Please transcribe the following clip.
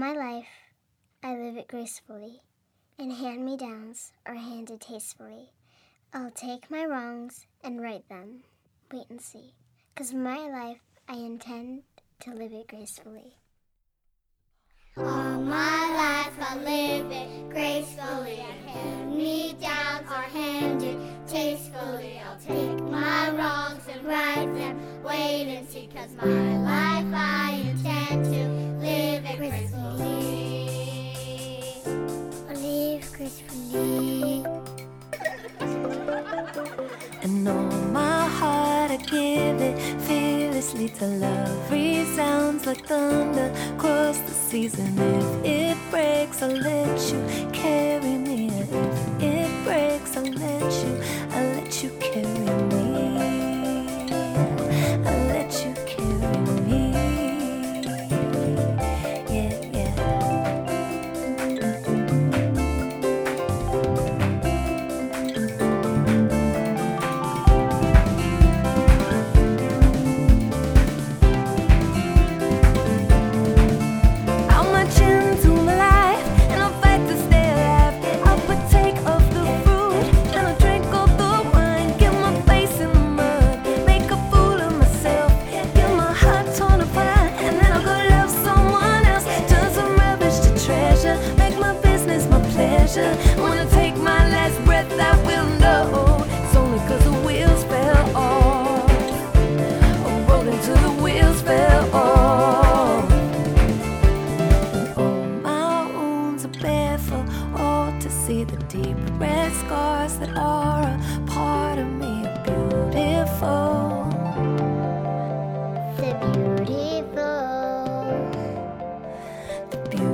my life, I live it gracefully. And hand-me-downs are handed tastefully. I'll take my wrongs and right them. Wait and see. 'Cause my life, I intend to live it gracefully. All my life I live it gracefully. Hand-me-downs are handed tastefully. I'll take my wrongs and right them. Wait and see, 'cause my life I intend to live it gracefully. Live gracefully. And all my heart I give it fearlessly to love. Resounds like thunder across the seas. And if it breaks, I'll let you carry me. If it breaks, I'll let you carry me. I'll let you carry me. Yeah, yeah. Wanna take my last breath, I will know. It's only 'cause the wheels fell off. I rode until the wheels fell off. And all my wounds are bare for all to see. The deep red scars that are a part of me are beautiful. The beautiful. The beautiful.